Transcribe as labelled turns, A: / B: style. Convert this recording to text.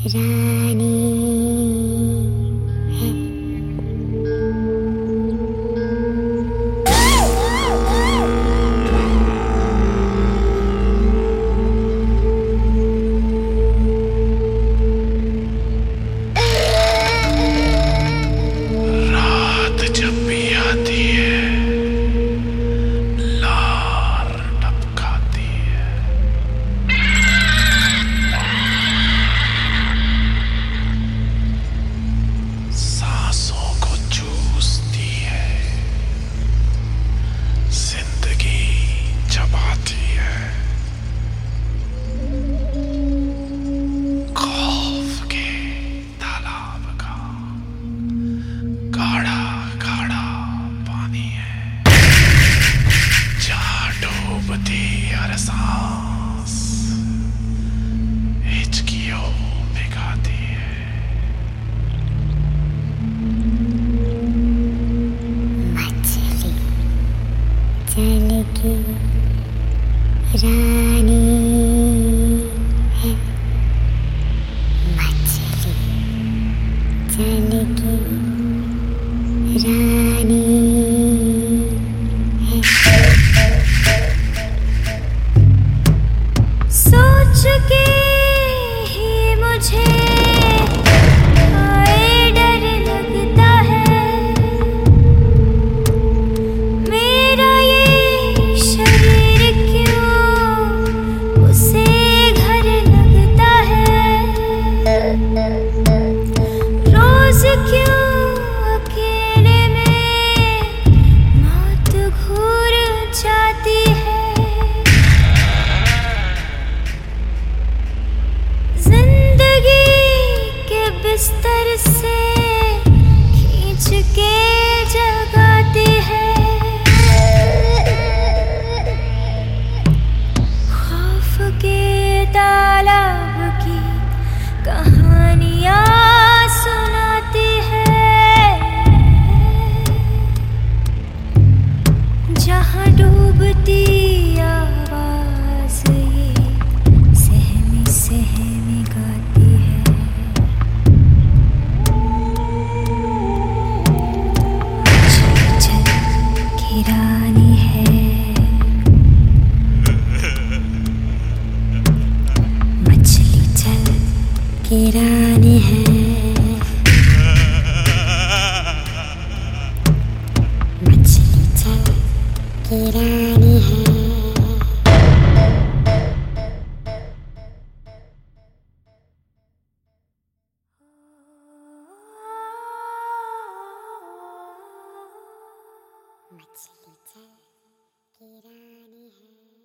A: रानी है।
B: रात जब भी आती है लार टपकाती है। सांसों को चूसती है, जिंदगी चबाती है। खौफ के तालाब का गाढ़ा गाढ़ा पानी है, जहाँ डूबती हर सांस हिचकियों में गाती है।
A: मछली जल की रानी है। मछली जल की रानी है। सोच के ही मुझे हाय डर लगता है। मेरा ये शरीर क्यों उसे घर लगता है। रोज क्यों अकेले में मौत घूर जाती है। जिंदगी के बिस्तर से खींच के जगाती है। खौफ के तालाब की कहानियां सुनाती है, जहाँ डूबती आवाज ये सहमी सहमी गाती है। चल की रानी है। मछली जल की रानी है। मछली जल की रानी है। मछली जल की रानी है।